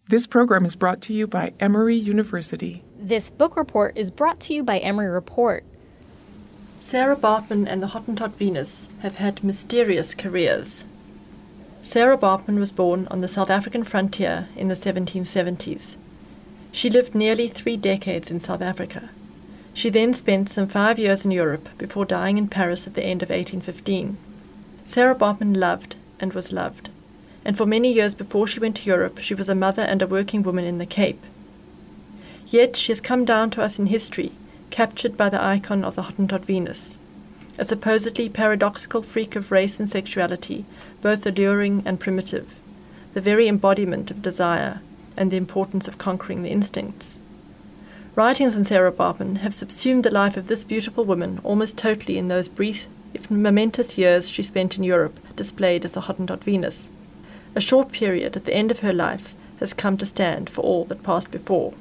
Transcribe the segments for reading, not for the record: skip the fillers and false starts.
This program is brought to you by Emory University. This book report is brought to you by Emory Report. Sarah Baartman and the Hottentot Venus have had mysterious careers. Sarah Baartman was born on the South African frontier in the 1770s. She lived nearly 3 decades in South Africa. She then spent some 5 years in Europe before dying in Paris at the end of 1815. Sarah Baartman loved and was loved, and for many years before she went to Europe she was a mother and a working woman in the Cape. Yet she has come down to us in history, captured by the icon of the Hottentot Venus, a supposedly paradoxical freak of race and sexuality, both alluring and primitive, the very embodiment of desire and the importance of conquering the instincts. Writings on Sarah Baartman have subsumed the life of this beautiful woman almost totally in those brief, if momentous years she spent in Europe, displayed as the Hottentot Venus. A short period at the end of her life has come to stand for all that passed before.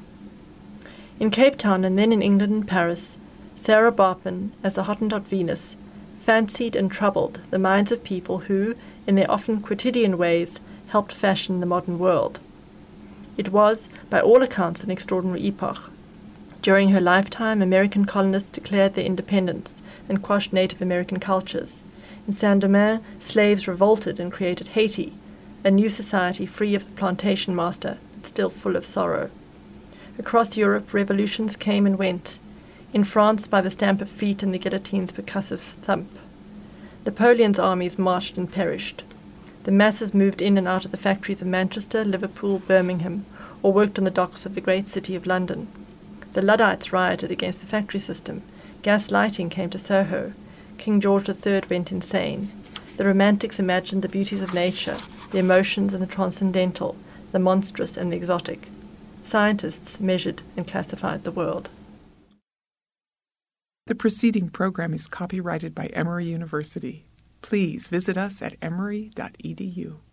In Cape Town and then in England and Paris, Sarah Baartman, as the Hottentot Venus, fancied and troubled the minds of people who, in their often quotidian ways, helped fashion the modern world. It was, by all accounts, an extraordinary epoch. During her lifetime, American colonists declared their independence and quashed Native American cultures. In Saint-Domingue, slaves revolted and created Haiti, a new society free of the plantation master, but still full of sorrow. Across Europe, revolutions came and went. In France, by the stamp of feet and the guillotine's percussive thump. Napoleon's armies marched and perished. The masses moved in and out of the factories of Manchester, Liverpool, Birmingham, or worked on the docks of the great city of London. The Luddites rioted against the factory system. Gas lighting came to Soho. King George III went insane. The Romantics imagined the beauties of nature, the emotions and the transcendental, the monstrous and the exotic. Scientists measured and classified the world. The preceding program is copyrighted by Emory University. Please visit us at emory.edu.